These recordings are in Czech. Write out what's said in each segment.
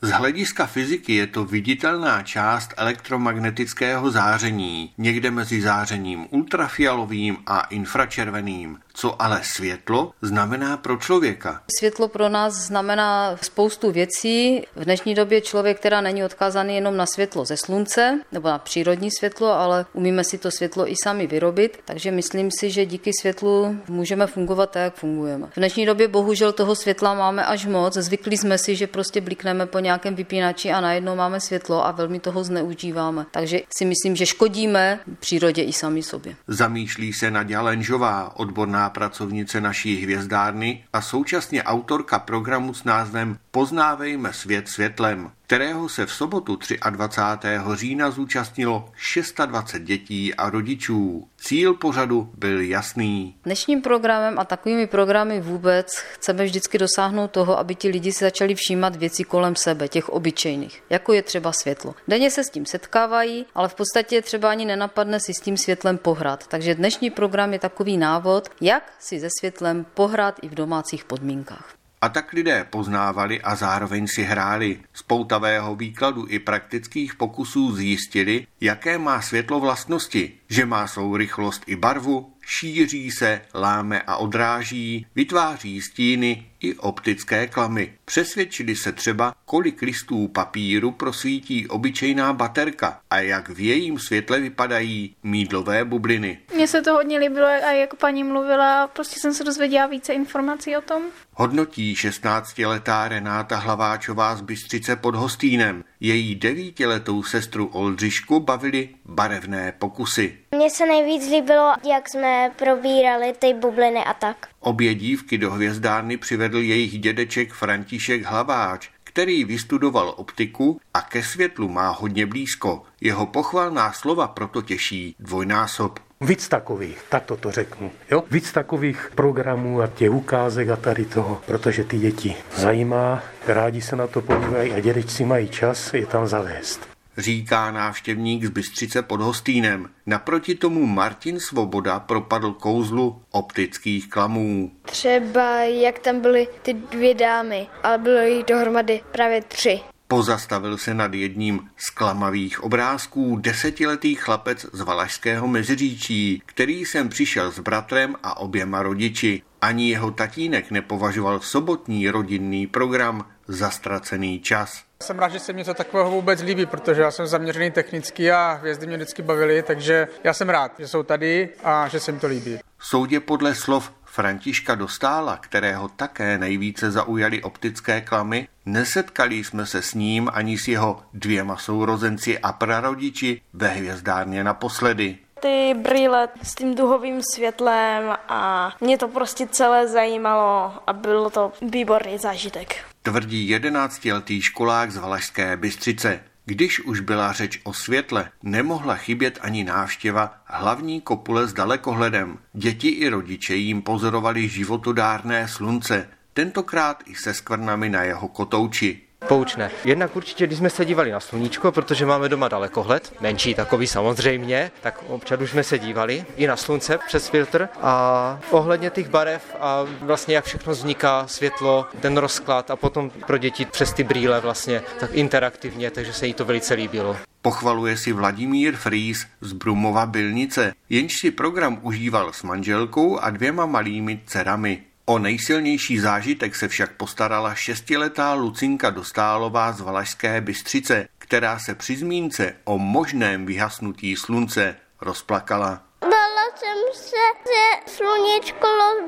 Z hlediska fyziky je to viditelná část elektromagnetického záření, někde mezi zářením ultrafialovým a infračerveným. Co ale světlo znamená pro člověka? Světlo pro nás znamená spoustu věcí. V dnešní době člověk teda není odkázaný jenom na světlo ze slunce nebo na přírodní světlo, ale umíme si to světlo i sami vyrobit, takže myslím si, že díky světlu můžeme fungovat tak, jak fungujeme. V dnešní době bohužel toho světla máme až moc. Zvykli jsme si, že prostě blikneme po nějakém vypínači a najednou máme světlo a velmi toho zneužíváme. Takže si myslím, že škodíme přírodě i sami sobě. Zamýšlí se Naďa Lenžová, odborná pracovnice naší hvězdárny a současně autorka programu s názvem Poznávejme svět světlem, kterého se v sobotu 23. října zúčastnilo 620 dětí a rodičů. Cíl pořadu byl jasný. Dnešním programem a takovými programy vůbec chceme vždycky dosáhnout toho, aby ti lidi si začali všímat věci kolem sebe, těch obyčejných, jako je třeba světlo. Denně se s tím setkávají, ale v podstatě třeba ani nenapadne si s tím světlem pohrát. Takže dnešní program je takový návod, jak si se světlem pohrát i v domácích podmínkách. A tak lidé poznávali a zároveň si hráli. Z poutavého výkladu i praktických pokusů zjistili, jaké má světlo vlastnosti, že má svou rychlost i barvu, šíří se, láme a odráží, vytváří stíny i optické klamy. Přesvědčili se třeba, kolik listů papíru prosvítí obyčejná baterka a jak v jejím světle vypadají mýdlové bubliny. Mně se to hodně líbilo a jak paní mluvila, prostě jsem se dozvěděla více informací o tom. Hodnotí 16letá Renáta Hlaváčová z Bystřice pod Hostýnem. Její 9letou sestru Oldřišku bavily barevné pokusy. Mně se nejvíc líbilo, jak jsme probírali ty bubliny a tak. Obě dívky do hvězdárny přivedl jejich dědeček František Hlaváč, který vystudoval optiku a ke světlu má hodně blízko. Jeho pochvalná slova proto těší dvojnásob. Víc takových, tak to řeknu. Jo? Víc takových programů a těch ukázek a tady toho, protože ty děti zajímá, rádi se na to podívají a dědečci mají čas je tam zavést. Říká návštěvník z Bystřice pod Hostýnem. Naproti tomu Martin Svoboda propadl kouzlu optických klamů. Třeba jak tam byly ty dvě dámy, ale bylo jich dohromady právě 3. Pozastavil se nad jedním z klamavých obrázků 10letý chlapec z Valašského Meziříčí, který sem přišel s bratrem a oběma rodiči. Ani jeho tatínek nepovažoval sobotní rodinný program za ztracený čas. Jsem rád, že se mi něco takového vůbec líbí, protože já jsem zaměřený technicky a hvězdy mě vždycky bavily, takže já jsem rád, že jsou tady a že se mi to líbí. Soudě podle slov Františka Dostála, kterého také nejvíce zaujaly optické klamy, nesetkali jsme se s ním ani s jeho 2 sourozenci a prarodiči ve hvězdárně naposledy. Ty brýle s tím duhovým světlem a mě to prostě celé zajímalo a bylo to výborný zážitek. Tvrdí 11letý školák z Valašské Bystřice. Když už byla řeč o světle, nemohla chybět ani návštěva hlavní kopule s dalekohledem. Děti i rodiče jim pozorovali životodárné slunce, tentokrát i se skvrnami na jeho kotouči. Poučné. Jednak určitě, když jsme se dívali na sluníčko, protože máme doma dalekohled, menší takový samozřejmě, tak občas už jsme se dívali i na slunce přes filtr a ohledně těch barev a vlastně jak všechno vzniká, světlo, ten rozklad a potom pro děti přes ty brýle vlastně tak interaktivně, takže se jí to velice líbilo. Pochvaluje si Vladimír Frýs z Brumova Bylnice, jenž si program užíval s manželkou a 2 malými dcerami. O nejsilnější zážitek se však postarala 6letá Lucinka Dostálová z Valašské Bystřice, která se při zmínce o možném vyhasnutí slunce rozplakala. Bála jsem se, že sluníčko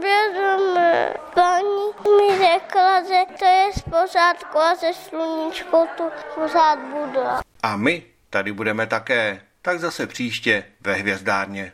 rozběžeme. Paní mi řekla, že to je z pořádku a že sluníčko tu pořád bude. A my tady budeme také, tak zase příště ve hvězdárně.